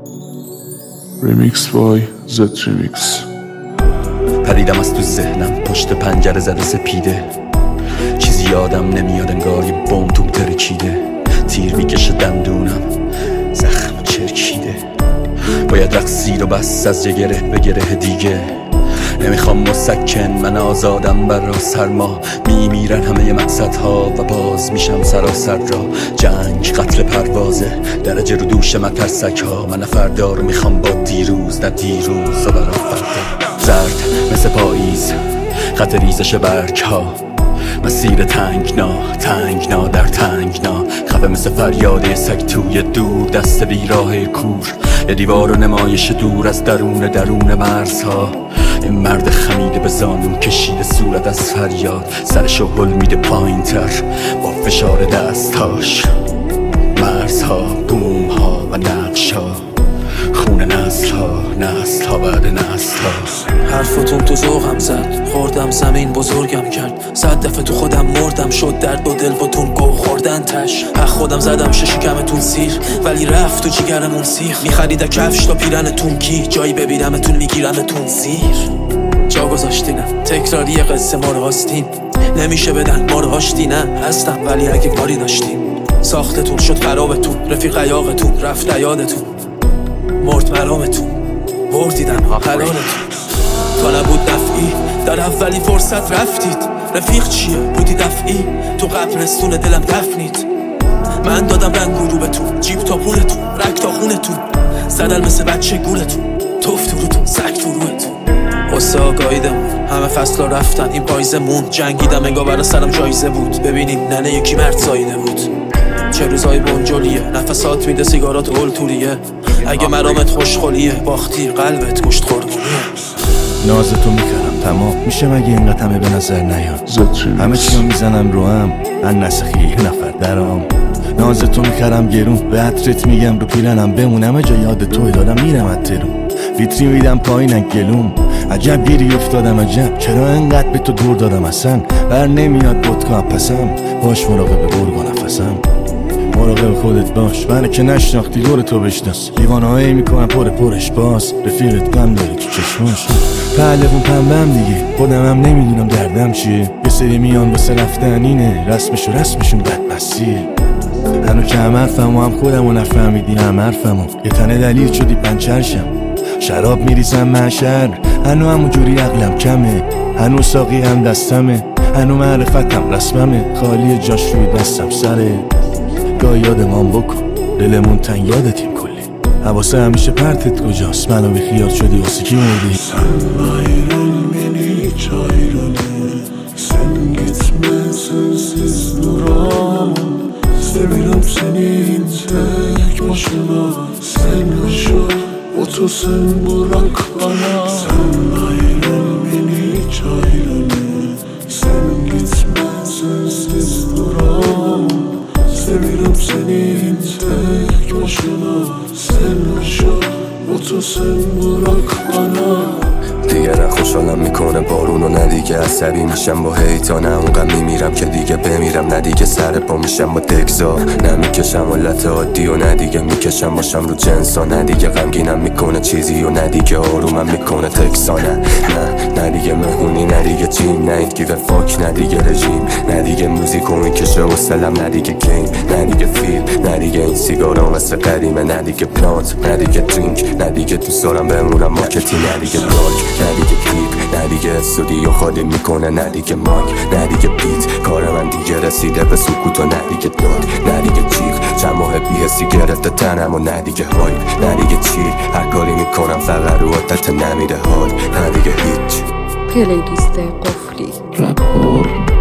Remix by Z-Remix. پریدم از تو ذهنم پشت پنجره زده سپیده، چیزی یادم نمیاد انگار یه بوم توم ترکیده، تیر میکشه دندونم زخم چرکیده، باید رقصید و بس از یه گره به گره دیگه، نمیخوام مسکن من آزادم برا سرما، میمیرن همه مقصدها و باز میشم سراسر را، جنگ قتل پروازه درجه رو دوش مترسک ها، من فردا رو میخوام با دیروز، نه دیروز و برا فردا، زرد مثل پاییز خط ریزش برگ ها، مسیر تنگنا در تنگنا، خفه مثل فریاد سگ توی دور دست بیراه کور، یه دیوار و نمایش دور از درون مرزها، این مرد خمیده به زانو کشیده صورت از فریاد، سرشو هل میده پایین تر با فشار دستاش، مرزها بوم ها و نقش ها، خون نسل ها بعد نسل ها. حرفتون تو ذوقم زد، خوردم زمین بزرگم کرد، 100 دفعه تو خودم مردم، شد درد و دل باتون گو خوردن تش، حق خودم زدم شکمتون سیر ولی رفت تو جیگرمون سیخ، میخرید کفش تا پیرنتون کی، جایی ببینمتون میگیرمتون زیر، جا گذاشتینم تکراری قصه ما رو هاستین، نمیشه بدن ما رو هاشتی، نه هستم ولی اگه کاری داشتین، ساختتون شد خرابتون، رفیق یاقتون رفت یادتون، مرد مرامتون بردیدن حلالتون، تا نبود دفعی در اولی فرصت رفتید، رفیق چیه بودی دفعی تو قبرستون دلم دفنید، من دادم رنگ غروبتون، جیب تا پولتون رک تا خونتون، زدل مثل بچه گولتون، توف تو روتون سگ تو روتون، قصه آگاهیدمون همه فصلا رفتن، این پاییزه موند، جنگیدم انگار برا سرم جایزه بود، ببینین ننه یکی مرد سایده بود، چه روزای بنجلیه نفسات میده سیگارات اولتوریه، اگه مرامت خوشخولیه باختی قلبت گوشت خوردونیه، نازتو میکردم تمام میشه مگه اینقدر همه به نظر نیاد، همه چیو میزنم رو هم ان نسخی یه نفر درام، نازتو میکردم گرون به عطرت میگم رو پیرنم بمونم، جا یاد توی دادم میرم اترون، ویتری میدم پایین گلوم، عجب گیری افتادم عجب چرا انقدر به تو دور دادم، اصلا بر نمیاد بودکا پسم، باش مراقب گرگ و نفسم، مراقب خودت باش برای که نشناختی دور تو بشناس، لیوانهایی میکنم پرش باز، رفیقت غم داره تو چشماش، پهلوون پنبم دیگه خودم هم نمیدونم دردم چیه، یه سری میان واسه رفتن اینه رسمشون بدمستیه، هنو که هم حرفم و هم خودم و نفهمیدی هم حرفمو، یه تنه دلیل شدی پنچرشم، شراب میریزم محشر، هنو همونجوری عقلم کمه، هنو ساقی هم دستمه، هنو معرفتم رسممه، خالی جاش روی دستم سره، گاه یادمان بکن دلمون تنگ یادتیم کلی، حواسه همیشه پرتت کجاست، منو بی خیال شدی واسه کی مردی، sen ayrıl beni hiç ayrılma, sen gitme sensiz duramam, seviyorum seni tek başına, sen yaşa otur sen bırak bana, sen ayrıl beni hiç ayrılma, sen gitme sensiz duramam, seviyorum seni tek başına, sen yaşa otur sen bırak bana. دیگه نه خوشحالم میکنه بارون و نه دیگه عصبی میشم با هیتا، نه اونقدر میمیرم که دیگه بمیرم، نه دیگه سر پا میشم با دگزا، نه میکشم حالت عادی و نه دیگه میکشم باشم رو جنسا، نه دیگه غمگینم میکنه چیزی و نه دیگه آرومم میکنه تکسانه، نه دیگه مهمونی، نه دیگه جیم، نه ایت گیو فاک، نه دیگه رژیم، نه دیگه موزیکو میکشه و سلم، نه دیگه گیم، نه دیگه فیلم، نه دیگه این سیگارا مثل قدیمه، نه دیگه پلانت، نه دیگه درینک، نه دیگه دوست دارم بمونم مارکتی، نه دیگه بلاک، نه دیگه کلیپ، نه دیگه استودیو خالی میکنه، نه دیگه مایک، نه دیگه بیت، کار من دیگه رسیده به سکوت و نه دیگه داد، نه دیگه جیغ، چند ماه بی‌حسی گرفته تنم و نه دیگه هایپ، نه دیگه چی، هر کاری میکنم فقط رو عادت نمیده حال، نه دیگه هیچ. پلیلیست قفلی رپ